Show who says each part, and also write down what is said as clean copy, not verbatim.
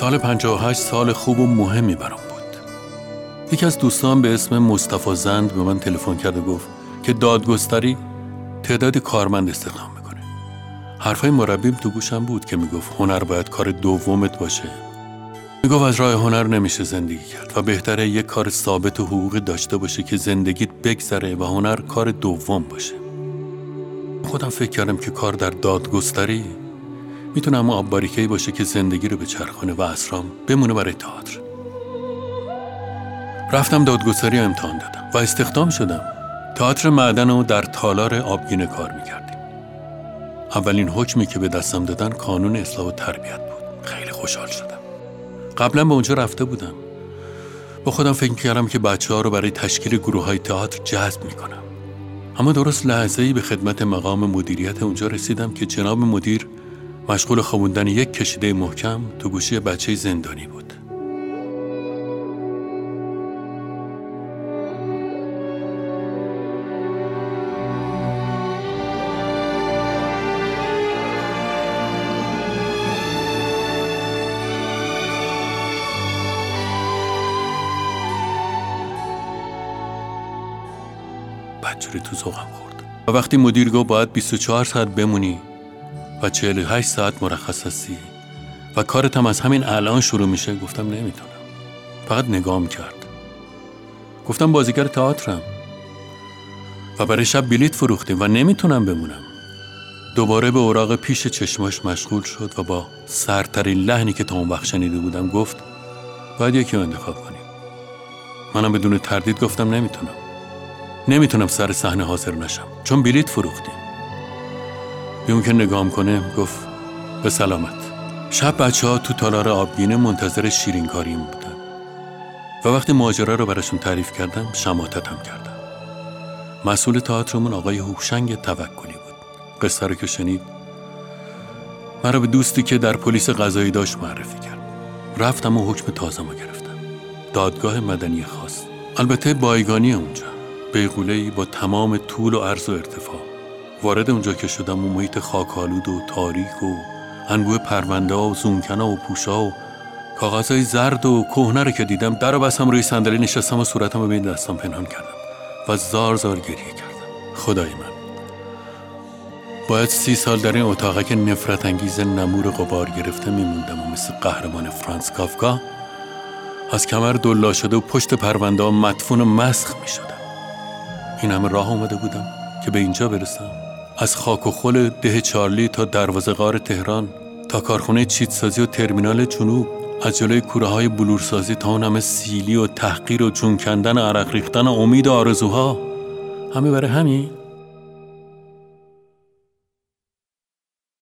Speaker 1: سال 58 سال خوب و مهمی برام بود. یکی از دوستان به اسم مصطفی زند به من تلفن کرد و گفت که دادگستری تعداد کارمند استخدام میکنه. حرفای مربیم تو گوشم بود که میگفت هنر باید کار دومت باشه. میگفت از راه هنر نمیشه زندگی کرد و بهتره یک کار ثابت و حقوقی داشته باشه که زندگیت بگذره و هنر کار دوم باشه. خودم فکر کردم که کار در دادگستری میتونه اما آب باریکه‌ای باشه که زندگی رو بچرخونه و اسرام بمونه برای تئاتر. رفتم دادگستری امتحان دادم و استخدام شدم. تئاتر معدن رو در تالار آبگینه کار میکردیم. اولین حکمی که به دستم دادن کانون اصلاح و تربیت بود. خیلی خوشحال شدم. قبلا به اونجا رفته بودم. با خودم فکر کردم که بچه‌ها رو برای تشکیل گروه‌های تئاتر جذب میکنم. اما درست لحظه‌ای به خدمت مقام مدیریت اونجا رسیدم که جناب مدیر مشغول خوابوندن یک کشیده محکم تو گوشی بچه زندانی بود. بدجوری تو ذوقم خورد و وقتی مدیر گفت باید 24 ساعت بمونی و 48 ساعت مرخص هستی و کارت هم از همین الان شروع میشه، گفتم نمیتونم. فقط نگام کرد. گفتم بازیگر تئاترم و برای شب بلیت فروختیم و نمیتونم بمونم. دوباره به اوراق پیش چشماش مشغول شد و با سردترین لحنی که تا اون وقت شنیده بودم گفت باید یکی رو انتخاب کنیم. منم بدون تردید گفتم نمیتونم سر صحنه حاضر نشم چون بلیت فروختیم. بی اون که نگام کنه گفت به سلامت. شب بچه‌ها تو تالار آبگینه منتظر شیرینکاریم بودن و وقتی ماجرا رو براشون تعریف کردم شماتتم کردم. مسئول تئاترمون آقای هوشنگ توکلی بود. قصه رو که شنید مرا به دوستی که در پلیس قضایی داشت معرفی کرد. رفتم و حکم تازه‌مو گرفتم. دادگاه مدنی خاص. البته بایگانی اونجا بیغوله‌ای با تمام طول و عرض و ارتفاع. وارد اونجا که شدم و محیط خاک‌آلود و تاریک و انبوه پرونده‌ها و زونکن‌ها و پوش‌ها و کاغذهای زرد و کهنه رو که دیدم در و بستم روی صندلی نشستم و صورتم رو بین دستم پنهان کردم و زار زار گریه کردم. خدای من، باید 30 سال در این اتاقه که نفرت انگیز نمور غبار گرفته میموندم و مثل قهرمان فرانس کافکا از کمر دلا شده و پشت پرونده‌ها مدفون و مسخ می‌شدم. این همه راه اومده بودم که به اینجا برسم. از خاک و خل ده چارلی تا دروازه غار تهران، تا کارخونه چیتسازی و ترمینال جنوب، از جلوی کوره‌های بلورسازی تا اون همه سیلی و تحقیر و جون کندن و عرق ریختن و امید و آرزوها، همه برای همین.